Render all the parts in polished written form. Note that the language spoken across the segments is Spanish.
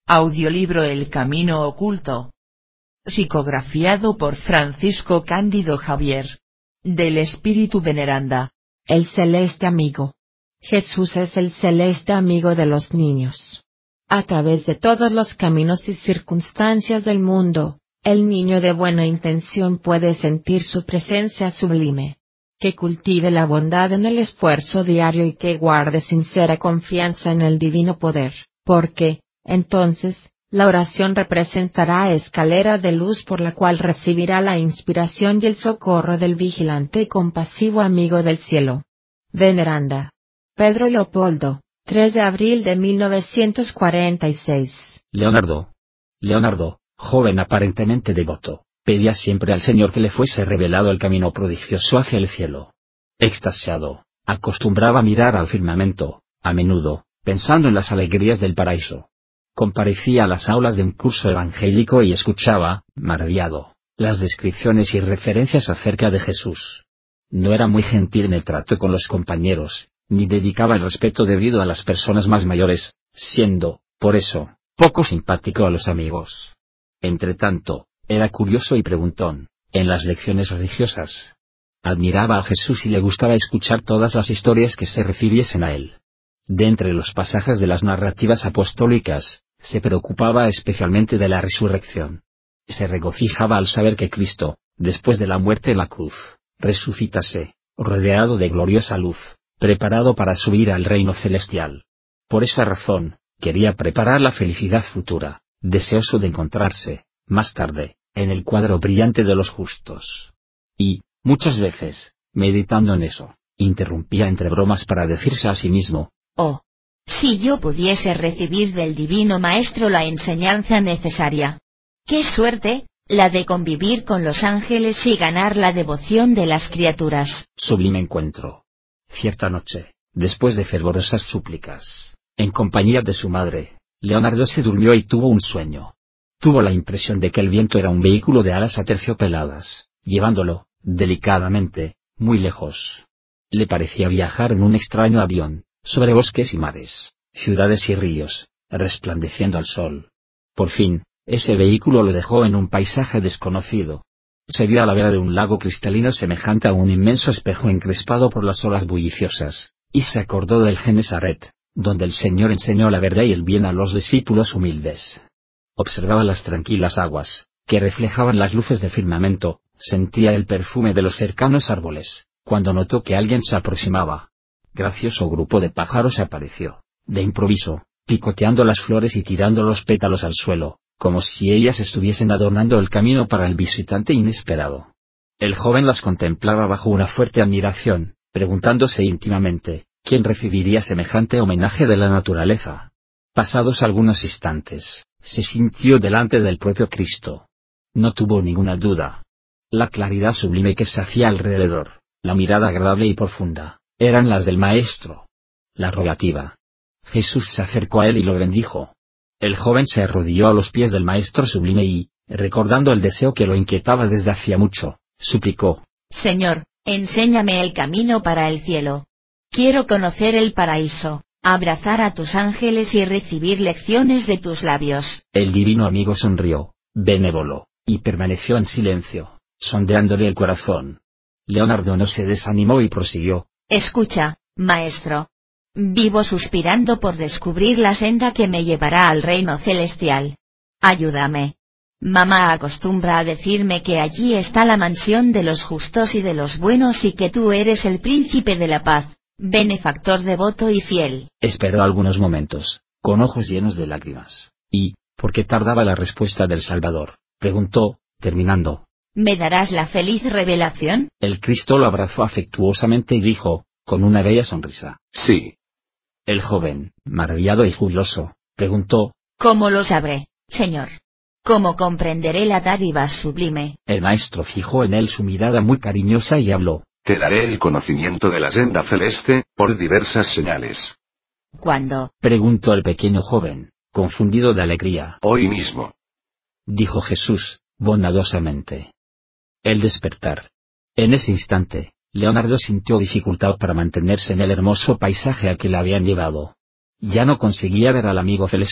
Audiolibro El Camino Oculto. Psicografiado por Francisco Cándido Javier. Del Espíritu Veneranda. El celeste amigo. Jesús es el celeste amigo de los niños. A través de todos los caminos y circunstancias del mundo, el niño de buena intención puede sentir su presencia sublime. Que cultive la bondad en el esfuerzo diario y que guarde sincera confianza en el divino poder, porque, entonces, la oración representará escalera de luz por la cual recibirá la inspiración y el socorro del vigilante y compasivo amigo del cielo. Veneranda. Pedro Leopoldo, 3 de abril de 1946. Leonardo, joven aparentemente devoto, pedía siempre al Señor que le fuese revelado el camino prodigioso hacia el cielo. Extasiado, acostumbraba a mirar al firmamento, a menudo, pensando en las alegrías del paraíso. Comparecía a las aulas de un curso evangélico y escuchaba, maravillado, las descripciones y referencias acerca de Jesús. No era muy gentil en el trato con los compañeros, ni dedicaba el respeto debido a las personas más mayores, siendo, por eso, poco simpático a los amigos. Entretanto, era curioso y preguntón, en las lecciones religiosas. Admiraba a Jesús y le gustaba escuchar todas las historias que se refiriesen a él. De entre los pasajes de las narrativas apostólicas, se preocupaba especialmente de la resurrección. Se regocijaba al saber que Cristo, después de la muerte en la cruz, resucitase, rodeado de gloriosa luz, preparado para subir al reino celestial. Por esa razón, quería preparar la felicidad futura, deseoso de encontrarse, más tarde, en el cuadro brillante de los justos. Y, muchas veces, meditando en eso, interrumpía entre bromas para decirse a sí mismo: «Oh, si yo pudiese recibir del Divino Maestro la enseñanza necesaria. ¡Qué suerte, la de convivir con los ángeles y ganar la devoción de las criaturas!». Sublime encuentro. Cierta noche, después de fervorosas súplicas, en compañía de su madre, Leonardo se durmió y tuvo un sueño. Tuvo la impresión de que el viento era un vehículo de alas aterciopeladas, llevándolo, delicadamente, muy lejos. Le parecía viajar en un extraño avión, sobre bosques y mares, ciudades y ríos, resplandeciendo al sol. Por fin, ese vehículo lo dejó en un paisaje desconocido. Se vio a la vera de un lago cristalino semejante a un inmenso espejo encrespado por las olas bulliciosas, y se acordó del Genesaret, donde el Señor enseñó la verdad y el bien a los discípulos humildes. Observaba las tranquilas aguas, que reflejaban las luces del firmamento, sentía el perfume de los cercanos árboles, cuando notó que alguien se aproximaba. Gracioso grupo de pájaros apareció, de improviso, picoteando las flores y tirando los pétalos al suelo, como si ellas estuviesen adornando el camino para el visitante inesperado. El joven las contemplaba bajo una fuerte admiración, preguntándose íntimamente, ¿quién recibiría semejante homenaje de la naturaleza? Pasados algunos instantes, se sintió delante del propio Cristo. No tuvo ninguna duda. La claridad sublime que se hacía alrededor, la mirada agradable y profunda, eran las del Maestro. La rogativa. Jesús se acercó a él y lo bendijo. El joven se arrodilló a los pies del Maestro sublime y, recordando el deseo que lo inquietaba desde hacía mucho, suplicó: «Señor, enséñame el camino para el cielo. Quiero conocer el paraíso, abrazar a tus ángeles y recibir lecciones de tus labios». El divino amigo sonrió, benévolo, y permaneció en silencio, sondeándole el corazón. Leonardo no se desanimó y prosiguió: «Escucha, maestro. Vivo suspirando por descubrir la senda que me llevará al reino celestial. Ayúdame. Mamá acostumbra a decirme que allí está la mansión de los justos y de los buenos y que tú eres el príncipe de la paz, benefactor devoto y fiel». Esperó algunos momentos, con ojos llenos de lágrimas, y, porque tardaba la respuesta del Salvador, preguntó, terminando: «¿Me darás la feliz revelación?». El Cristo lo abrazó afectuosamente y dijo, con una bella sonrisa: «Sí». El joven, maravillado y jubiloso, preguntó: «¿Cómo lo sabré, Señor? ¿Cómo comprenderé la dádiva sublime?». El Maestro fijó en él su mirada muy cariñosa y habló: «Te daré el conocimiento de la senda celeste, por diversas señales». «¿Cuándo?», preguntó el pequeño joven, confundido de alegría. «Hoy mismo», dijo Jesús, bondadosamente. El despertar. En ese instante, Leonardo sintió dificultad para mantenerse en el hermoso paisaje a que le habían llevado. Ya no conseguía ver al amigo celeste,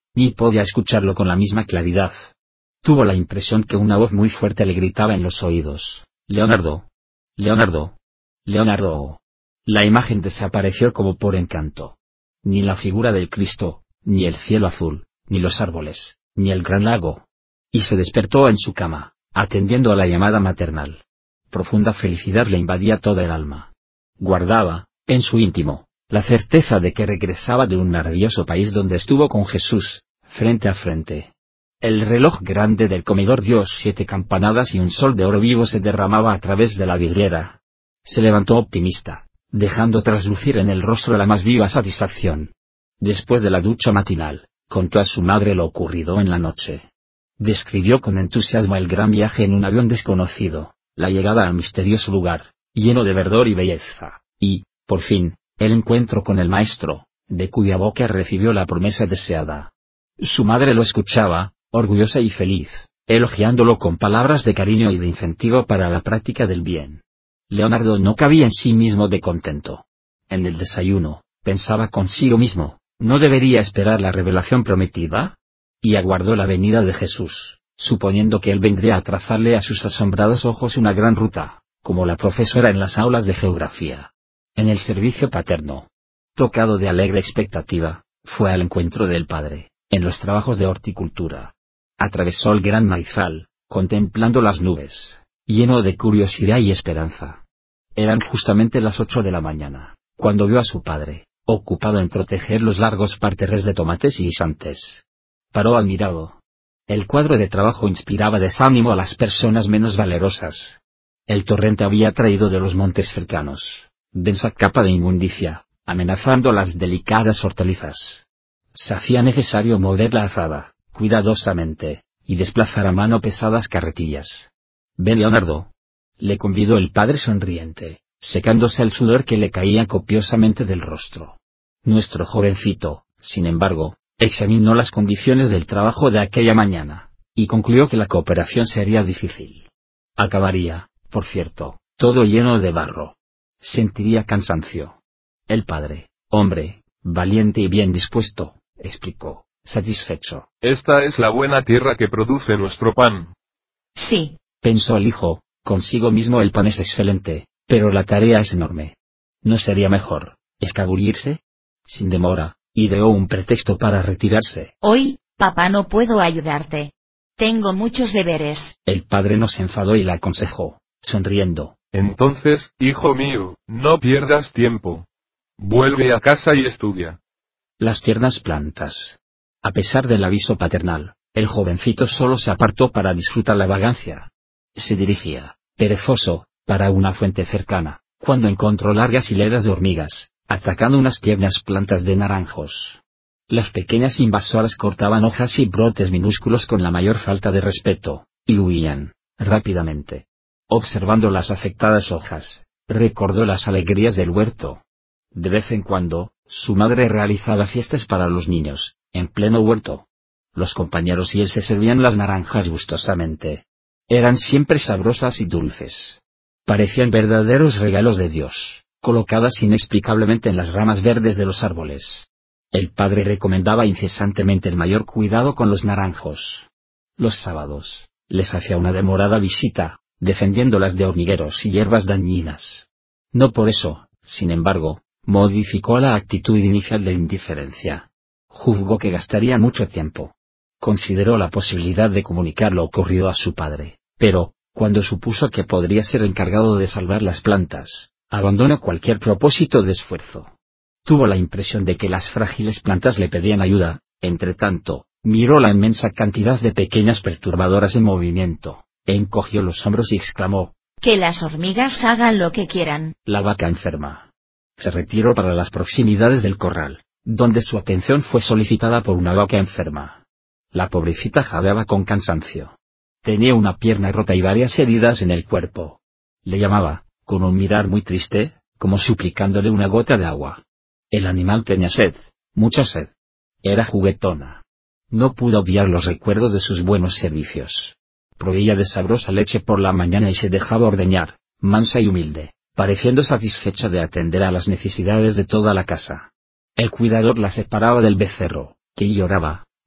ni podía escucharlo con la misma claridad. Tuvo la impresión que una voz muy fuerte le gritaba en los oídos: «Leonardo. Leonardo. Leonardo». La imagen desapareció como por encanto. Ni la figura del Cristo, ni el cielo azul, ni los árboles, ni el gran lago. Y se despertó en su cama, atendiendo a la llamada maternal. Profunda felicidad le invadía toda el alma. Guardaba, en su íntimo, la certeza de que regresaba de un maravilloso país donde estuvo con Jesús, frente a frente. El reloj grande del comedor dio 7 campanadas y un sol de oro vivo se derramaba a través de la vidriera. Se levantó optimista, dejando traslucir en el rostro la más viva satisfacción. Después de la ducha matinal, contó a su madre lo ocurrido en la noche. Describió con entusiasmo el gran viaje en un avión desconocido, la llegada al misterioso lugar, lleno de verdor y belleza, y, por fin, el encuentro con el maestro, de cuya boca recibió la promesa deseada. Su madre lo escuchaba, orgullosa y feliz, elogiándolo con palabras de cariño y de incentivo para la práctica del bien. Leonardo no cabía en sí mismo de contento. En el desayuno, pensaba consigo mismo, ¿no debería esperar la revelación prometida? Y aguardó la venida de Jesús, suponiendo que él vendría a trazarle a sus asombrados ojos una gran ruta, como la profesora en las aulas de geografía. En el servicio paterno, tocado de alegre expectativa, fue al encuentro del padre, en los trabajos de horticultura. Atravesó el gran maizal, contemplando las nubes, lleno de curiosidad y esperanza. Eran justamente las 8 de la mañana, cuando vio a su padre, ocupado en proteger los largos parterres de tomates y guisantes. Paró admirado. El cuadro de trabajo inspiraba desánimo a las personas menos valerosas. El torrente había traído de los montes cercanos densa capa de inmundicia, amenazando las delicadas hortalizas. Se hacía necesario mover la azada, cuidadosamente, y desplazar a mano pesadas carretillas. «Ven, Leonardo», le convidó el padre sonriente, secándose el sudor que le caía copiosamente del rostro. Nuestro jovencito, sin embargo, examinó las condiciones del trabajo de aquella mañana, y concluyó que la cooperación sería difícil. Acabaría, por cierto, todo lleno de barro. Sentiría cansancio. El padre, hombre, valiente y bien dispuesto, explicó, satisfecho. «Esta es la buena tierra que produce nuestro pan». Sí. Pensó el hijo, consigo mismo el pan es excelente, pero la tarea es enorme. ¿No sería mejor escabullirse? Sin demora, ideó un pretexto para retirarse. Hoy, papá, no puedo ayudarte. Tengo muchos deberes. El padre no se enfadó y la aconsejó, sonriendo. «Entonces, hijo mío, no pierdas tiempo. Vuelve a casa y estudia». Las tiernas plantas. A pesar del aviso paternal, el jovencito solo se apartó para disfrutar la vagancia. Se dirigía, perezoso, para una fuente cercana, cuando encontró largas hileras de hormigas, atacando unas tiernas plantas de naranjos. Las pequeñas invasoras cortaban hojas y brotes minúsculos con la mayor falta de respeto, y huían, rápidamente. Observando las afectadas hojas, recordó las alegrías del huerto. De vez en cuando, su madre realizaba fiestas para los niños, en pleno huerto. Los compañeros y él se servían las naranjas gustosamente. Eran siempre sabrosas y dulces. Parecían verdaderos regalos de Dios, colocadas inexplicablemente en las ramas verdes de los árboles. El padre recomendaba incesantemente el mayor cuidado con los naranjos. Los sábados, les hacía una demorada visita, defendiéndolas de hormigueros y hierbas dañinas. No por eso, sin embargo, modificó la actitud inicial de indiferencia. Juzgó que gastaría mucho tiempo. Consideró la posibilidad de comunicar lo ocurrido a su padre, pero, cuando supuso que podría ser encargado de salvar las plantas, abandonó cualquier propósito de esfuerzo. Tuvo la impresión de que las frágiles plantas le pedían ayuda. Entretanto, miró la inmensa cantidad de pequeñas perturbadoras en movimiento, encogió los hombros y exclamó: «Que las hormigas hagan lo que quieran». La vaca enferma. Se retiró para las proximidades del corral, donde su atención fue solicitada por una vaca enferma. La pobrecita jadeaba con cansancio. Tenía una pierna rota y varias heridas en el cuerpo. Le llamaba, con un mirar muy triste, como suplicándole una gota de agua. El animal tenía sed, mucha sed. Era juguetona. No pudo obviar los recuerdos de sus buenos servicios. Proveía de sabrosa leche por la mañana y se dejaba ordeñar, mansa y humilde, pareciendo satisfecha de atender a las necesidades de toda la casa. El cuidador la separaba del becerro, que lloraba,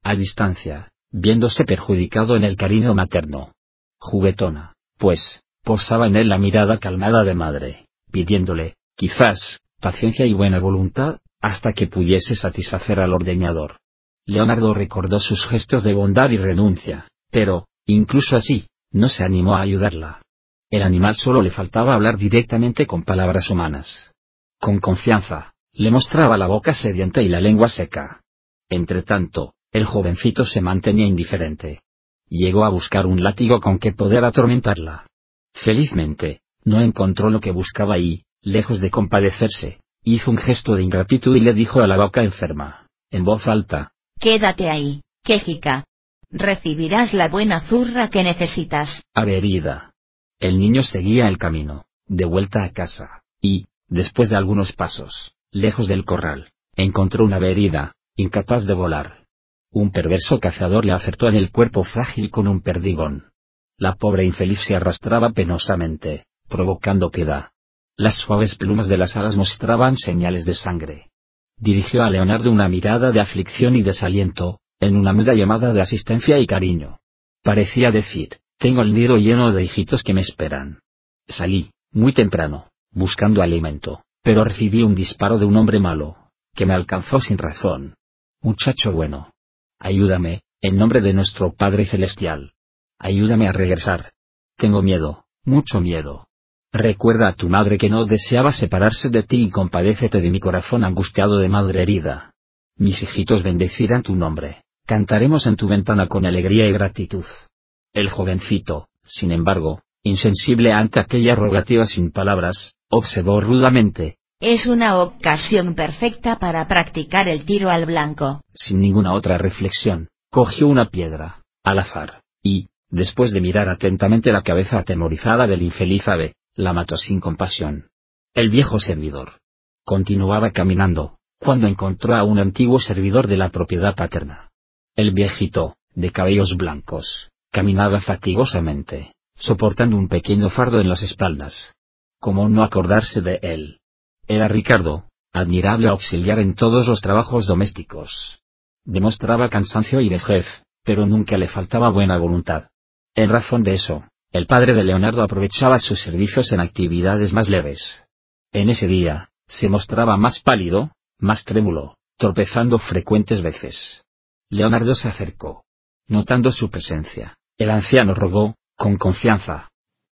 a distancia, viéndose perjudicado en el cariño materno. Juguetona, pues, posaba en él la mirada calmada de madre, pidiéndole, quizás, paciencia y buena voluntad, hasta que pudiese satisfacer al ordeñador. Leonardo recordó sus gestos de bondad y renuncia, pero, incluso así, no se animó a ayudarla. El animal solo le faltaba hablar directamente con palabras humanas. Con confianza, le mostraba la boca sedienta y la lengua seca. Entretanto, el jovencito se mantenía indiferente. Llegó a buscar un látigo con que poder atormentarla. Felizmente, no encontró lo que buscaba y, lejos de compadecerse, hizo un gesto de ingratitud y le dijo a la boca enferma, en voz alta: Quédate ahí, quejica. Recibirás la buena zurra que necesitas. Averida. El niño seguía el camino, de vuelta a casa, y, después de algunos pasos, lejos del corral, encontró una ave herida, incapaz de volar. Un perverso cazador le acertó en el cuerpo frágil con un perdigón. La pobre infeliz se arrastraba penosamente, provocando piedad. Las suaves plumas de las alas mostraban señales de sangre. Dirigió a Leonardo una mirada de aflicción y desaliento, en una muda llamada de asistencia y cariño. Parecía decir: tengo el nido lleno de hijitos que me esperan. Salí, muy temprano, buscando alimento, pero recibí un disparo de un hombre malo, que me alcanzó sin razón. Muchacho bueno. Ayúdame, en nombre de nuestro Padre Celestial. Ayúdame a regresar. Tengo miedo, mucho miedo. Recuerda a tu madre que no deseaba separarse de ti y compadécete de mi corazón angustiado de madre herida. Mis hijitos bendecirán tu nombre, cantaremos en tu ventana con alegría y gratitud. El jovencito, sin embargo, insensible ante aquella rogativa sin palabras, observó rudamente. Es una ocasión perfecta para practicar el tiro al blanco. Sin ninguna otra reflexión, cogió una piedra, al azar, y, después de mirar atentamente la cabeza atemorizada del infeliz ave, la mató sin compasión. El viejo servidor continuaba caminando, cuando encontró a un antiguo servidor de la propiedad paterna. El viejito, de cabellos blancos, caminaba fatigosamente, soportando un pequeño fardo en las espaldas. ¿Cómo no acordarse de él? Era Ricardo, admirable auxiliar en todos los trabajos domésticos. Demostraba cansancio y vejez, pero nunca le faltaba buena voluntad. En razón de eso, el padre de Leonardo aprovechaba sus servicios en actividades más leves. En ese día, se mostraba más pálido, más trémulo, tropezando frecuentes veces. Leonardo se acercó. Notando su presencia, el anciano rogó, con confianza: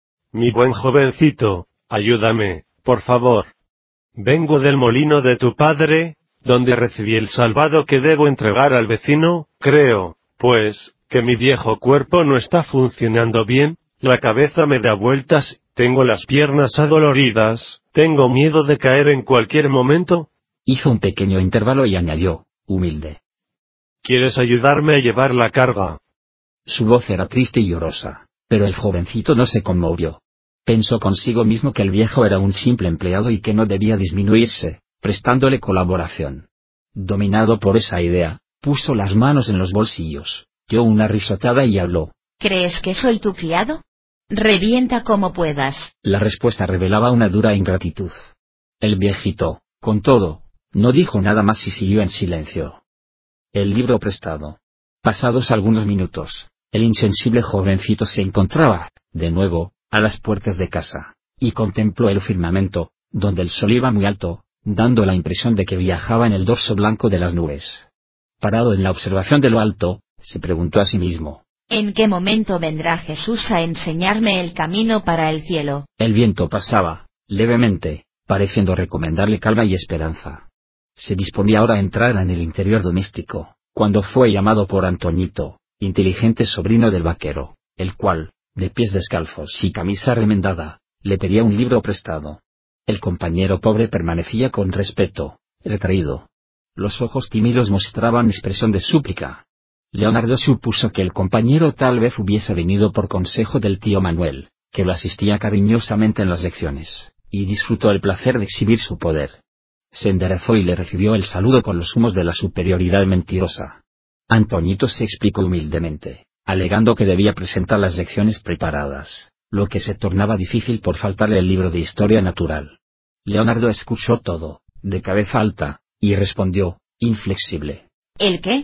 Mi buen jovencito, ayúdame, por favor. Vengo del molino de tu padre, donde recibí el salvado que debo entregar al vecino. Creo, pues, que mi viejo cuerpo no está funcionando bien, la cabeza me da vueltas, tengo las piernas adoloridas, tengo miedo de caer en cualquier momento. Hizo un pequeño intervalo y añadió, humilde: ¿Quieres ayudarme a llevar la carga? Su voz era triste y llorosa, pero el jovencito no se conmovió. Pensó consigo mismo que el viejo era un simple empleado y que no debía disminuirse, prestándole colaboración. Dominado por esa idea, puso las manos en los bolsillos, dio una risotada y habló: ¿Crees que soy tu criado? Revienta como puedas. La respuesta revelaba una dura ingratitud. El viejito, con todo, no dijo nada más y siguió en silencio. El libro prestado. Pasados algunos minutos, el insensible jovencito se encontraba, de nuevo, a las puertas de casa, y contempló el firmamento, donde el sol iba muy alto, dando la impresión de que viajaba en el dorso blanco de las nubes. Parado en la observación de lo alto, se preguntó a sí mismo: ¿En qué momento vendrá Jesús a enseñarme el camino para el cielo? El viento pasaba, levemente, pareciendo recomendarle calma y esperanza. Se disponía ahora a entrar en el interior doméstico, cuando fue llamado por Antoñito, inteligente sobrino del vaquero, el cual, de pies descalzos y camisa remendada, le pedía un libro prestado. El compañero pobre permanecía con respeto, retraído. Los ojos tímidos mostraban expresión de súplica. Leonardo supuso que el compañero tal vez hubiese venido por consejo del tío Manuel, que lo asistía cariñosamente en las lecciones, y disfrutó el placer de exhibir su poder. Se enderezó y le recibió el saludo con los humos de la superioridad mentirosa. Antoñito se explicó humildemente, alegando que debía presentar las lecciones preparadas, lo que se tornaba difícil por faltarle el libro de historia natural. Leonardo escuchó todo, de cabeza alta, y respondió, inflexible: ¿El qué?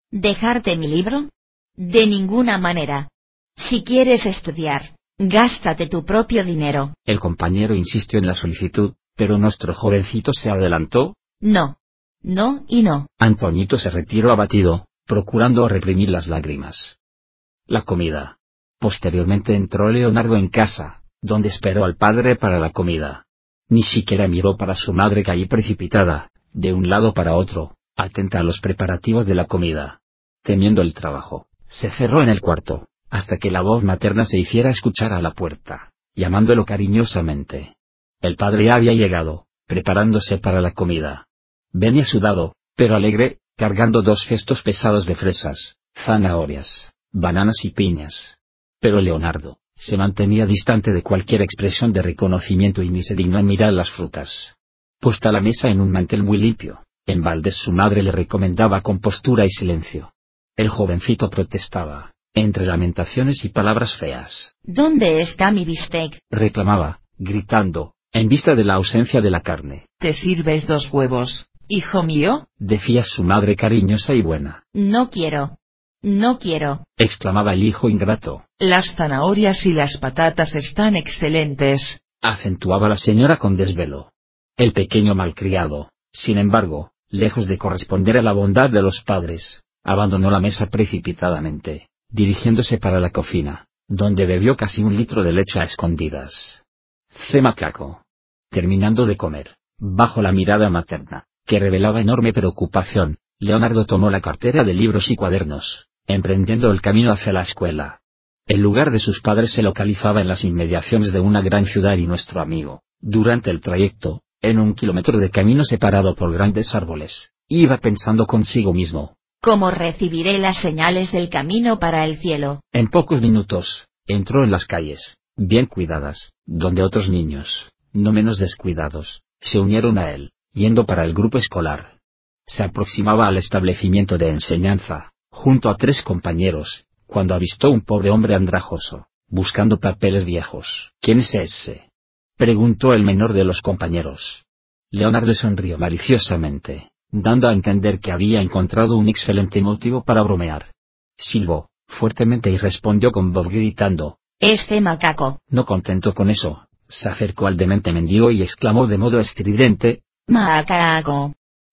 ¿Dejarte mi libro? De ninguna manera. Si quieres estudiar, gástate tu propio dinero. El compañero insistió en la solicitud, pero nuestro jovencito se adelantó. No. No y no. Antoñito se retiró abatido, procurando reprimir las lágrimas. La comida. Posteriormente entró Leonardo en casa, donde esperó al padre para la comida. Ni siquiera miró para su madre que allí precipitada, de un lado para otro, atenta a los preparativos de la comida. Temiendo el trabajo, se cerró en el cuarto, hasta que la voz materna se hiciera escuchar a la puerta, llamándolo cariñosamente. El padre ya había llegado, preparándose para la comida. Venía sudado, pero alegre, cargando 2 cestos pesados de fresas, zanahorias, bananas y piñas. Pero Leonardo se mantenía distante de cualquier expresión de reconocimiento y ni se dignó en mirar las frutas. Puesta la mesa en un mantel muy limpio, en balde su madre le recomendaba compostura y silencio. El jovencito protestaba, entre lamentaciones y palabras feas. ¿Dónde está mi bistec? Reclamaba, gritando, en vista de la ausencia de la carne. ¿Te sirves 2 huevos, hijo mío? Decía su madre cariñosa y buena. No quiero. No quiero. Exclamaba el hijo ingrato. Las zanahorias y las patatas están excelentes. Acentuaba la señora con desvelo. El pequeño malcriado, sin embargo, lejos de corresponder a la bondad de los padres, abandonó la mesa precipitadamente, dirigiéndose para la cocina, donde bebió casi 1 litro de leche a escondidas. Macaco. Terminando de comer, bajo la mirada materna, que revelaba enorme preocupación, Leonardo tomó la cartera de libros y cuadernos, emprendiendo el camino hacia la escuela. El lugar de sus padres se localizaba en las inmediaciones de una gran ciudad y nuestro amigo, durante el trayecto, en 1 kilómetro de camino separado por grandes árboles, iba pensando consigo mismo. ¿Cómo recibiré las señales del camino para el cielo? En pocos minutos, entró en las calles, bien cuidadas, donde otros niños, no menos descuidados, se unieron a él, yendo para el grupo escolar. Se aproximaba al establecimiento de enseñanza, junto a 3 compañeros, cuando avistó un pobre hombre andrajoso, buscando papeles viejos. ¿Quién es ese?, preguntó el menor de los compañeros. Leonardo sonrió maliciosamente, dando a entender que había encontrado un excelente motivo para bromear. Silbó fuertemente y respondió con voz gritando. Macaco. No contento con eso, se acercó al demente mendigo y exclamó de modo estridente. Macaco.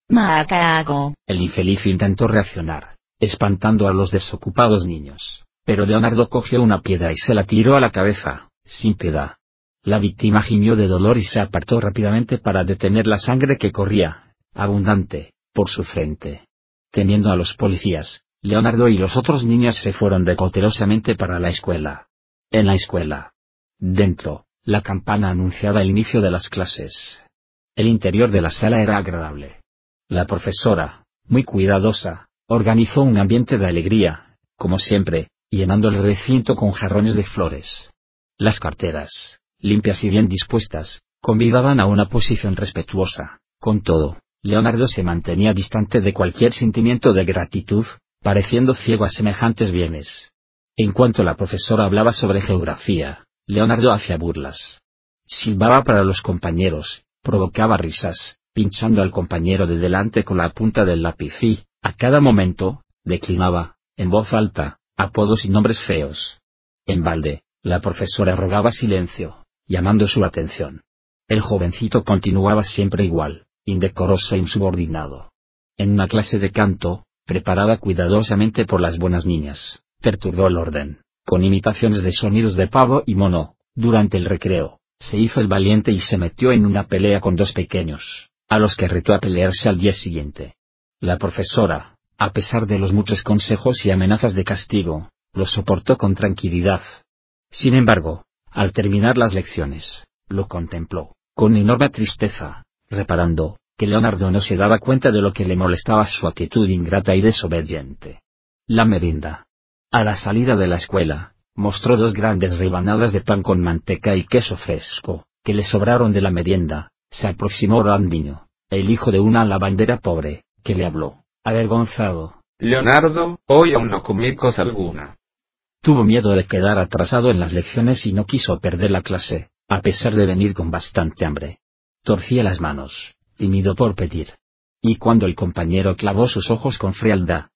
Macaco. El infeliz intentó reaccionar, espantando a los desocupados niños, pero Leonardo cogió una piedra y se la tiró a la cabeza, sin piedad. La víctima gimió de dolor y se apartó rápidamente para detener la sangre que corría, abundante, por su frente. Temiendo a los policías, Leonardo y los otros niños se fueron cautelosamente para la escuela. En la escuela. Dentro, la campana anunciaba el inicio de las clases. El interior de la sala era agradable. La profesora, muy cuidadosa, organizó un ambiente de alegría, como siempre, llenando el recinto con jarrones de flores. Las carteras, limpias y bien dispuestas, convidaban a una posición respetuosa. Con todo, Leonardo se mantenía distante de cualquier sentimiento de gratitud, pareciendo ciego a semejantes bienes. En cuanto la profesora hablaba sobre geografía, Leonardo hacía burlas. Silbaba para los compañeros, provocaba risas, pinchando al compañero de delante con la punta del lápiz y, a cada momento, declinaba, en voz alta, apodos y nombres feos. En balde, la profesora rogaba silencio, llamando su atención. El jovencito continuaba siempre igual, indecoroso e insubordinado. En una clase de canto, preparada cuidadosamente por las buenas niñas, perturbó el orden, con imitaciones de sonidos de pavo y mono. Durante el recreo, se hizo el valiente y se metió en una pelea con 2 pequeños, a los que retó a pelearse al día siguiente. La profesora, a pesar de los muchos consejos y amenazas de castigo, los soportó con tranquilidad. Sin embargo, al terminar las lecciones, lo contempló, con enorme tristeza, reparando que Leonardo no se daba cuenta de lo que le molestaba su actitud ingrata y desobediente. La merienda. A la salida de la escuela, mostró 2 grandes rebanadas de pan con manteca y queso fresco, que le sobraron de la merienda. Se aproximó Randiño, el hijo de una lavandera pobre, que le habló, avergonzado. Leonardo, hoy aún no comí cosa alguna. Tuvo miedo de quedar atrasado en las lecciones y no quiso perder la clase, a pesar de venir con bastante hambre. Torcía las manos, tímido por pedir. Y cuando el compañero clavó sus ojos con frialdad,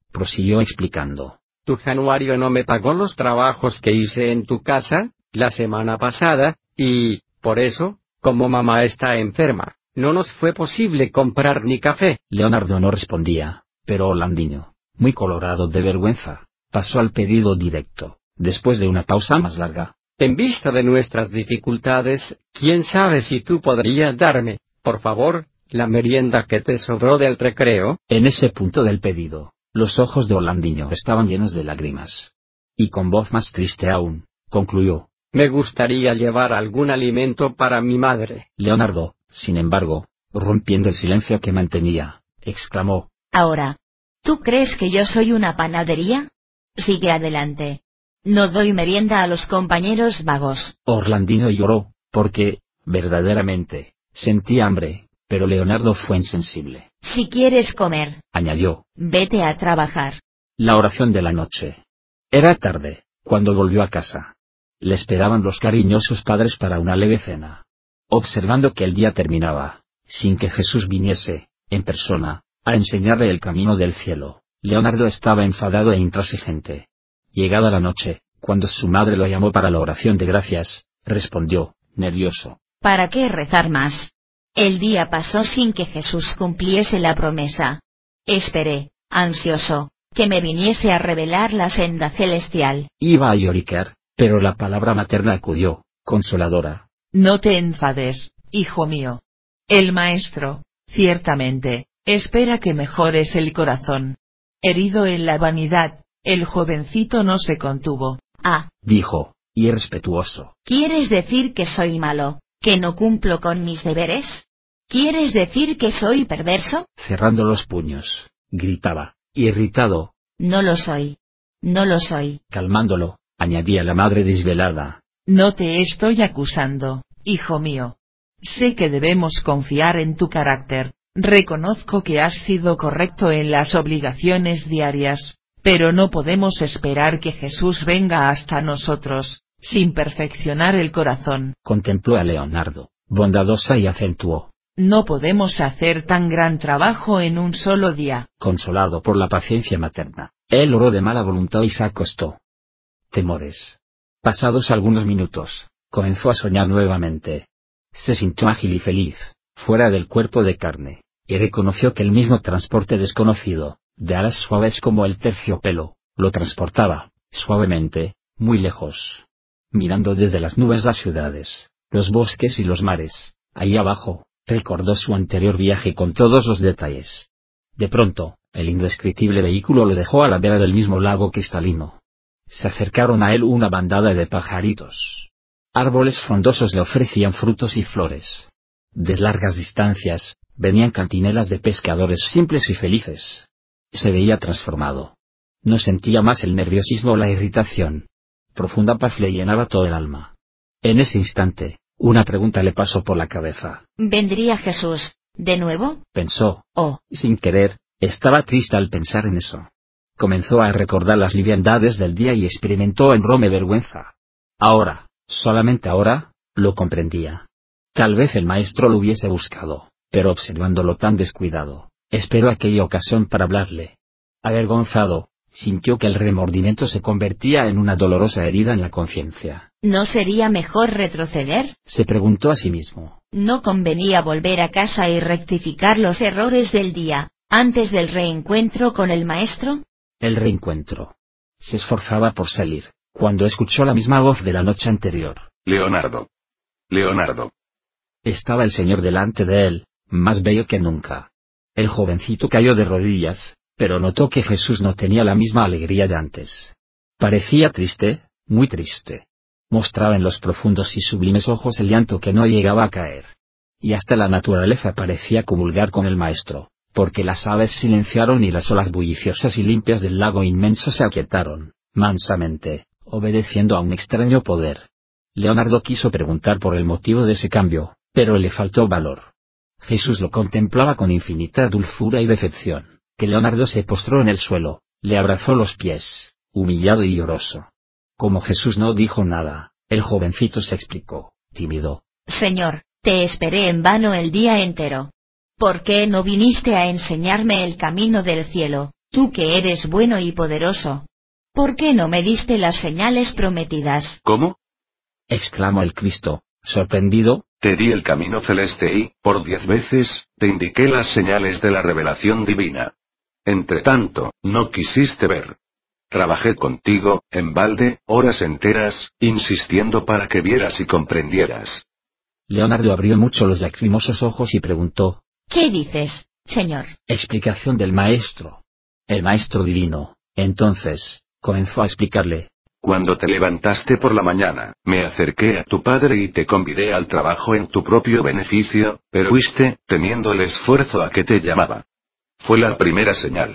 prosiguió explicando. Tu Januario no me pagó los trabajos que hice en tu casa la semana pasada, y, por eso, como mamá está enferma, no nos fue posible comprar ni café. Leonardo no respondía, pero Orlandinho, muy colorado de vergüenza, pasó al pedido directo, después de una pausa más larga. En vista de nuestras dificultades, quién sabe si tú podrías darme, por favor, la merienda que te sobró del recreo. En ese punto del pedido, los ojos de Orlandinho estaban llenos de lágrimas. Y con voz más triste aún, concluyó. Me gustaría llevar algún alimento para mi madre. Leonardo, sin embargo, rompiendo el silencio que mantenía, exclamó. Ahora, ¿tú crees que yo soy una panadería? Sigue adelante. No doy merienda a los compañeros vagos. Orlandinho lloró, porque, verdaderamente, sentía hambre, pero Leonardo fue insensible. Si quieres comer, añadió, vete a trabajar. La oración de la noche. Era tarde, cuando volvió a casa. Le esperaban los cariñosos padres para una leve cena. Observando que el día terminaba, sin que Jesús viniese, en persona, a enseñarle el camino del cielo, Leonardo estaba enfadado e intransigente. Llegada la noche, cuando su madre lo llamó para la oración de gracias, respondió, nervioso. ¿Para qué rezar más? El día pasó sin que Jesús cumpliese la promesa. Esperé, ansioso, que me viniese a revelar la senda celestial. Iba a lloriquear, pero la palabra materna acudió, consoladora. No te enfades, hijo mío. El maestro, ciertamente, espera que mejores el corazón. Herido en la vanidad, el jovencito no se contuvo. Ah, dijo, irrespetuoso. ¿Quieres decir que soy malo, que no cumplo con mis deberes? ¿Quieres decir que soy perverso? Cerrando los puños, gritaba, irritado. No lo soy. No lo soy. Calmándolo, añadía la madre desvelada. No te estoy acusando, hijo mío. Sé que debemos confiar en tu carácter, reconozco que has sido correcto en las obligaciones diarias, pero no podemos esperar que Jesús venga hasta nosotros, sin perfeccionar el corazón. Contempló a Leonardo, bondadosa y acentuó. No podemos hacer tan gran trabajo en un solo día. Consolado por la paciencia materna, él oró de mala voluntad y se acostó. Temores. Pasados algunos minutos, comenzó a soñar nuevamente. Se sintió ágil y feliz, fuera del cuerpo de carne, y reconoció que el mismo transporte desconocido, de alas suaves como el terciopelo, lo transportaba, suavemente, muy lejos. Mirando desde las nubes las ciudades, los bosques y los mares, ahí abajo, recordó su anterior viaje con todos los detalles. De pronto, el indescriptible vehículo lo dejó a la vera del mismo lago cristalino. Se acercaron a él una bandada de pajaritos. Árboles frondosos le ofrecían frutos y flores. De largas distancias, venían cantinelas de pescadores simples y felices. Se veía transformado. No sentía más el nerviosismo o la irritación. Profunda paz le llenaba todo el alma. En ese instante, una pregunta le pasó por la cabeza. ¿Vendría Jesús, de nuevo? Pensó. Oh. Sin querer, estaba triste al pensar en eso. Comenzó a recordar las liviandades del día y experimentó enorme vergüenza. Ahora, solamente ahora, lo comprendía. Tal vez el maestro lo hubiese buscado, pero observándolo tan descuidado, esperó aquella ocasión para hablarle. Avergonzado, sintió que el remordimiento se convertía en una dolorosa herida en la conciencia. ¿No sería mejor retroceder? Se preguntó a sí mismo. ¿No convenía volver a casa y rectificar los errores del día, antes del reencuentro con el maestro? El reencuentro. Se esforzaba por salir, cuando escuchó la misma voz de la noche anterior. Leonardo. Leonardo. Estaba el señor delante de él, más bello que nunca. El jovencito cayó de rodillas, pero notó que Jesús no tenía la misma alegría de antes. Parecía triste, muy triste. Mostraba en los profundos y sublimes ojos el llanto que no llegaba a caer. Y hasta la naturaleza parecía comulgar con el maestro, porque las aves silenciaron y las olas bulliciosas y limpias del lago inmenso se aquietaron, mansamente, obedeciendo a un extraño poder. Leonardo quiso preguntar por el motivo de ese cambio, pero le faltó valor. Jesús lo contemplaba con infinita dulzura y decepción, que Leonardo se postró en el suelo, le abrazó los pies, humillado y lloroso. Como Jesús no dijo nada, el jovencito se explicó, tímido. Señor, te esperé en vano el día entero. ¿Por qué no viniste a enseñarme el camino del cielo, Tú que eres bueno y poderoso. ¿Por qué no me diste las señales prometidas? ¿Cómo? Exclamó el Cristo, sorprendido. Te di el camino celeste y, por 10 veces, te indiqué las señales de la revelación divina. Entretanto, no quisiste ver. Trabajé contigo, en balde, horas enteras, insistiendo para que vieras y comprendieras. Leonardo abrió mucho los lacrimosos ojos y preguntó. ¿Qué dices, señor? Explicación del maestro. El maestro divino, entonces, comenzó a explicarle. Cuando te levantaste por la mañana, me acerqué a tu padre y te convidé al trabajo en tu propio beneficio, pero huiste, temiendo el esfuerzo a que te llamaba. Fue la primera señal.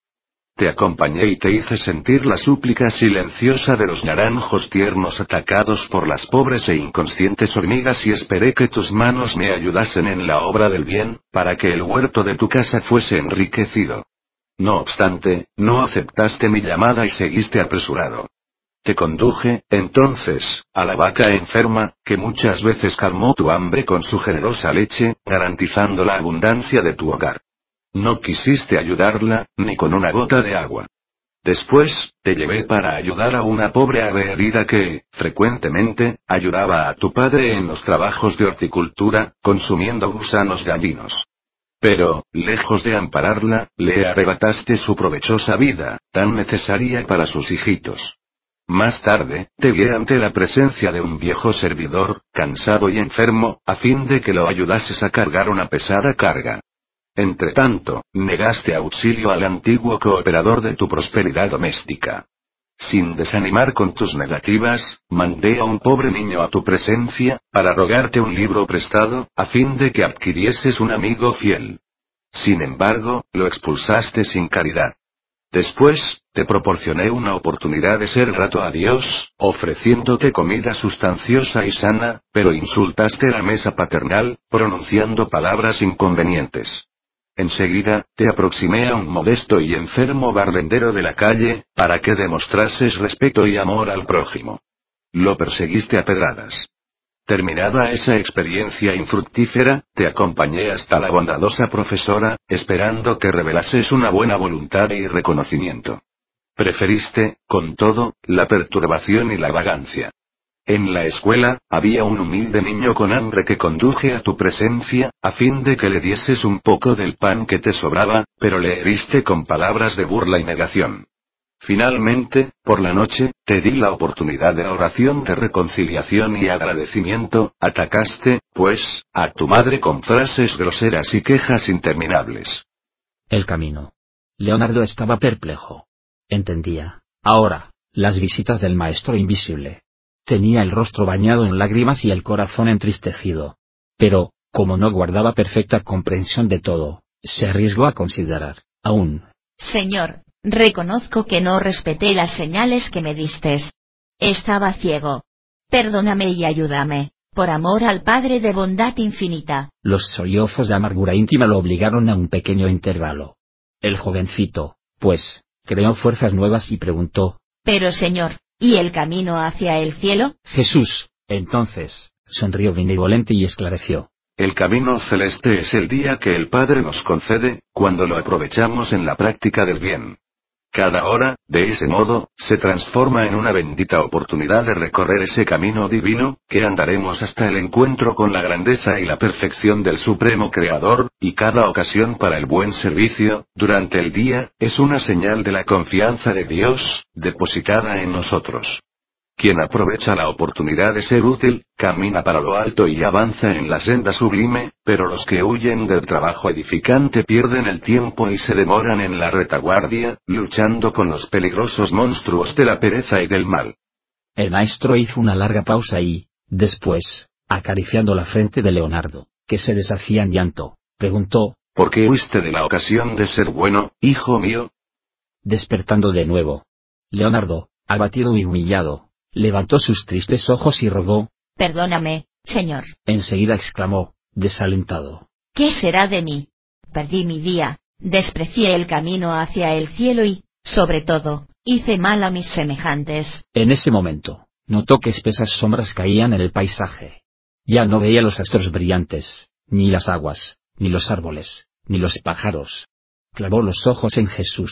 Te acompañé y te hice sentir la súplica silenciosa de los naranjos tiernos atacados por las pobres e inconscientes hormigas y esperé que tus manos me ayudasen en la obra del bien, para que el huerto de tu casa fuese enriquecido. No obstante, no aceptaste mi llamada y seguiste apresurado. Te conduje, entonces, a la vaca enferma, que muchas veces calmó tu hambre con su generosa leche, garantizando la abundancia de tu hogar. No quisiste ayudarla, ni con una gota de agua. Después, te llevé para ayudar a una pobre ave herida que, frecuentemente, ayudaba a tu padre en los trabajos de horticultura, consumiendo gusanos gallinos. Pero, lejos de ampararla, le arrebataste su provechosa vida, tan necesaria para sus hijitos. Más tarde, te guié ante la presencia de un viejo servidor, cansado y enfermo, a fin de que lo ayudases a cargar una pesada carga. Entretanto, negaste auxilio al antiguo cooperador de tu prosperidad doméstica. Sin desanimar con tus negativas, mandé a un pobre niño a tu presencia, para rogarte un libro prestado, a fin de que adquirieses un amigo fiel. Sin embargo, lo expulsaste sin caridad. Después, te proporcioné una oportunidad de ser grato a Dios, ofreciéndote comida sustanciosa y sana, pero insultaste la mesa paternal, pronunciando palabras inconvenientes. Enseguida, te aproximé a un modesto y enfermo barrendero de la calle, para que demostrases respeto y amor al prójimo. Lo perseguiste a pedradas. Terminada esa experiencia infructífera, te acompañé hasta la bondadosa profesora, esperando que revelases una buena voluntad y reconocimiento. Preferiste, con todo, la perturbación y la vagancia. En la escuela, había un humilde niño con hambre que conduje a tu presencia, a fin de que le dieses un poco del pan que te sobraba, pero le heriste con palabras de burla y negación. Finalmente, por la noche, te di la oportunidad de oración de reconciliación y agradecimiento, atacaste, pues, a tu madre con frases groseras y quejas interminables. El camino. Leonardo estaba perplejo. Entendía, ahora, las visitas del maestro invisible. Tenía el rostro bañado en lágrimas y el corazón entristecido. Pero, como no guardaba perfecta comprensión de todo, se arriesgó a considerar, aún. Señor, reconozco que no respeté las señales que me distes. Estaba ciego. Perdóname y ayúdame, por amor al Padre de bondad infinita. Los sollozos de amargura íntima lo obligaron a un pequeño intervalo. El jovencito, pues, creó fuerzas nuevas y preguntó. Pero señor, ¿y el camino hacia el cielo? Jesús, entonces, sonrió benevolente y esclareció. El camino celeste es el día que el Padre nos concede, cuando lo aprovechamos en la práctica del bien. Cada hora, de ese modo, se transforma en una bendita oportunidad de recorrer ese camino divino, que andaremos hasta el encuentro con la grandeza y la perfección del Supremo Creador, y cada ocasión para el buen servicio, durante el día, es una señal de la confianza de Dios, depositada en nosotros. Quien aprovecha la oportunidad de ser útil, camina para lo alto y avanza en la senda sublime, pero los que huyen del trabajo edificante pierden el tiempo y se demoran en la retaguardia, luchando con los peligrosos monstruos de la pereza y del mal. El maestro hizo una larga pausa y, después, acariciando la frente de Leonardo, que se deshacía en llanto, preguntó. ¿Por qué huiste de la ocasión de ser bueno, hijo mío? Despertando de nuevo, Leonardo, abatido y humillado, levantó sus tristes ojos y rogó. Perdóname, señor. Enseguida exclamó, desalentado. ¿Qué será de mí? Perdí mi día, desprecié el camino hacia el cielo y, sobre todo, hice mal a mis semejantes. En ese momento, notó que espesas sombras caían en el paisaje. Ya no veía los astros brillantes, ni las aguas, ni los árboles, ni los pájaros. Clavó los ojos en Jesús,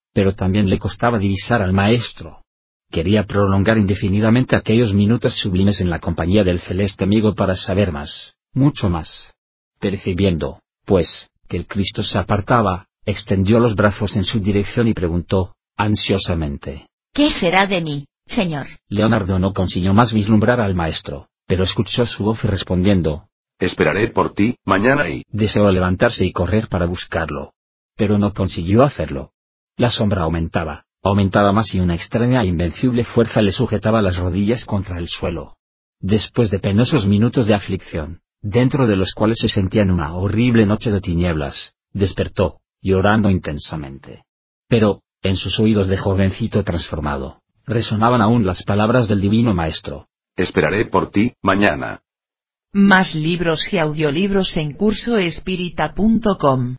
pero también le costaba divisar al maestro. Quería prolongar indefinidamente aquellos minutos sublimes en la compañía del celeste amigo para saber más, mucho más. Percibiendo, pues, que el Cristo se apartaba, extendió los brazos en su dirección y preguntó, ansiosamente: ¿Qué será de mí, Señor? Leonardo no consiguió más vislumbrar al maestro, pero escuchó su voz respondiendo: Esperaré por ti, mañana y... Deseó levantarse y correr para buscarlo. Pero no consiguió hacerlo. La sombra aumentaba más y una extraña e invencible fuerza le sujetaba las rodillas contra el suelo. Después de penosos minutos de aflicción, dentro de los cuales se sentía en una horrible noche de tinieblas, despertó, llorando intensamente. Pero, en sus oídos de jovencito transformado, resonaban aún las palabras del divino maestro: Esperaré por ti, mañana. Más libros y audiolibros en cursoespírita.com